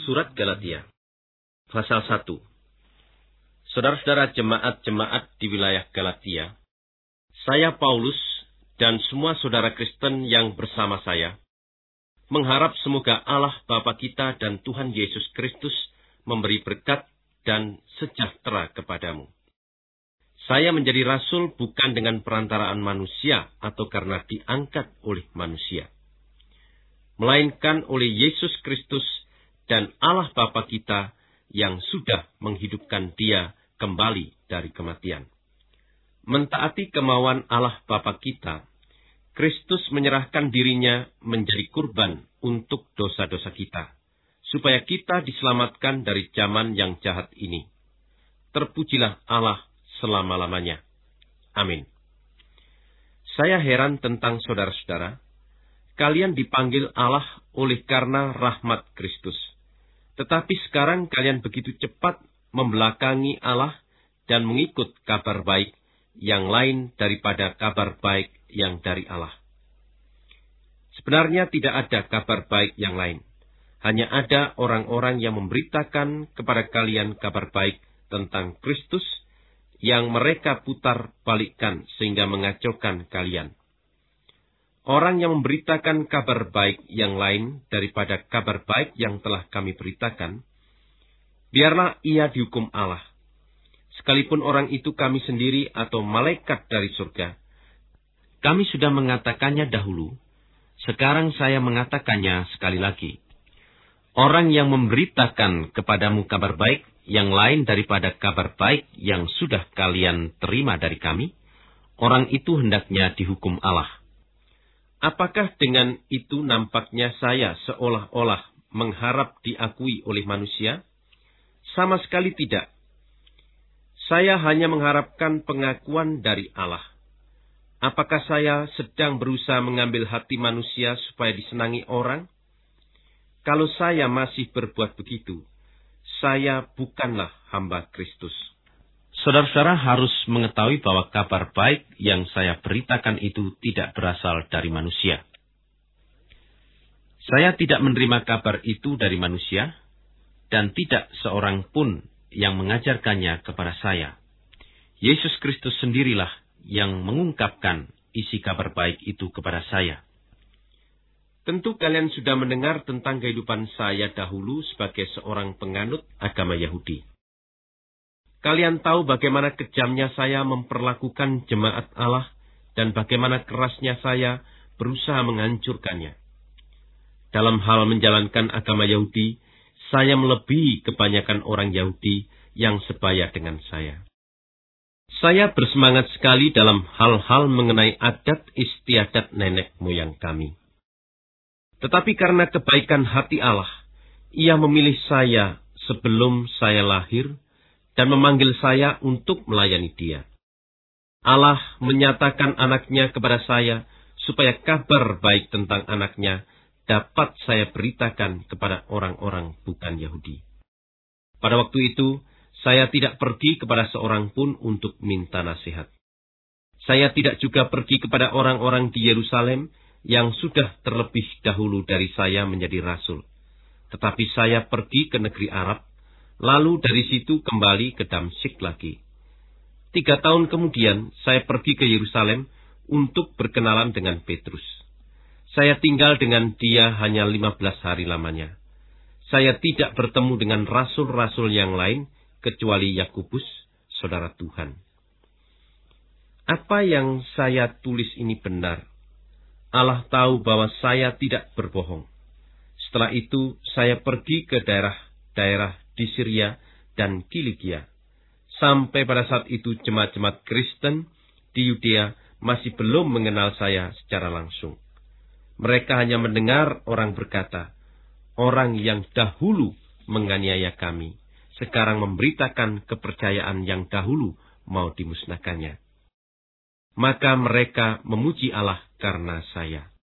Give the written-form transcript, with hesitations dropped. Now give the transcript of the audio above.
Surat Galatia, pasal 1. Saudara-saudara jemaat-jemaat di wilayah Galatia, saya Paulus dan semua saudara Kristen yang bersama saya, mengharap semoga Allah Bapa kita dan Tuhan Yesus Kristus memberi berkat dan sejahtera kepadamu. Saya menjadi rasul bukan dengan perantaraan manusia atau karena diangkat oleh manusia, melainkan oleh Yesus Kristus dan Allah Bapa kita yang sudah menghidupkan Dia kembali dari kematian. Mentaati kemauan Allah Bapa kita, Kristus menyerahkan dirinya menjadi kurban untuk dosa-dosa kita, supaya kita diselamatkan dari zaman yang jahat ini. Terpujilah Allah selama-lamanya. Amin. Saya heran tentang saudara-saudara. Kalian dipanggil Allah oleh karena rahmat Kristus. Tetapi sekarang kalian begitu cepat membelakangi Allah dan mengikut kabar baik yang lain daripada kabar baik yang dari Allah. Sebenarnya tidak ada kabar baik yang lain. Hanya ada orang-orang yang memberitakan kepada kalian kabar baik tentang Kristus yang mereka putar balikkan sehingga mengacaukan kalian. Orang yang memberitakan kabar baik yang lain daripada kabar baik yang telah kami beritakan, biarlah ia dihukum Allah. Sekalipun orang itu kami sendiri atau malaikat dari surga, kami sudah mengatakannya dahulu, sekarang saya mengatakannya sekali lagi. Orang yang memberitakan kepadamu kabar baik yang lain daripada kabar baik yang sudah kalian terima dari kami, orang itu hendaknya dihukum Allah. Apakah dengan itu nampaknya saya seolah-olah mengharap diakui oleh manusia? Sama sekali tidak. Saya hanya mengharapkan pengakuan dari Allah. Apakah saya sedang berusaha mengambil hati manusia supaya disenangi orang? Kalau saya masih berbuat begitu, saya bukanlah hamba Kristus. Saudara-saudara harus mengetahui bahwa kabar baik yang saya beritakan itu tidak berasal dari manusia. Saya tidak menerima kabar itu dari manusia, dan tidak seorang pun yang mengajarkannya kepada saya. Yesus Kristus sendirilah yang mengungkapkan isi kabar baik itu kepada saya. Tentu kalian sudah mendengar tentang kehidupan saya dahulu sebagai seorang penganut agama Yahudi. Kalian tahu bagaimana kejamnya saya memperlakukan jemaat Allah dan bagaimana kerasnya saya berusaha menghancurkannya. Dalam hal menjalankan agama Yahudi, saya melebihi kebanyakan orang Yahudi yang sebaya dengan saya. Saya bersemangat sekali dalam hal-hal mengenai adat istiadat nenek moyang kami. Tetapi karena kebaikan hati Allah, Ia memilih saya sebelum saya lahir dan memanggil saya untuk melayani Dia. Allah menyatakan anaknya kepada saya supaya kabar baik tentang anaknya dapat saya beritakan kepada orang-orang bukan Yahudi. Pada waktu itu, saya tidak pergi kepada seorang pun untuk minta nasihat. Saya tidak juga pergi kepada orang-orang di Yerusalem yang sudah terlebih dahulu dari saya menjadi rasul. Tetapi saya pergi ke negeri Arab, lalu dari situ kembali ke Damsyik lagi. 3 tahun kemudian, saya pergi ke Yerusalem untuk berkenalan dengan Petrus. Saya tinggal dengan dia hanya 15 hari lamanya. Saya tidak bertemu dengan rasul-rasul yang lain, kecuali Yakobus, saudara Tuhan. Apa yang saya tulis ini benar. Allah tahu bahwa saya tidak berbohong. Setelah itu, saya pergi ke daerah-daerah di Syria dan Kilikia. Sampai pada saat itu jemaat-jemaat Kristen di Yudea masih belum mengenal saya secara langsung. Mereka hanya mendengar orang berkata, orang yang dahulu menganiaya kami, sekarang memberitakan kepercayaan yang dahulu mau dimusnahkannya. Maka mereka memuji Allah karena saya.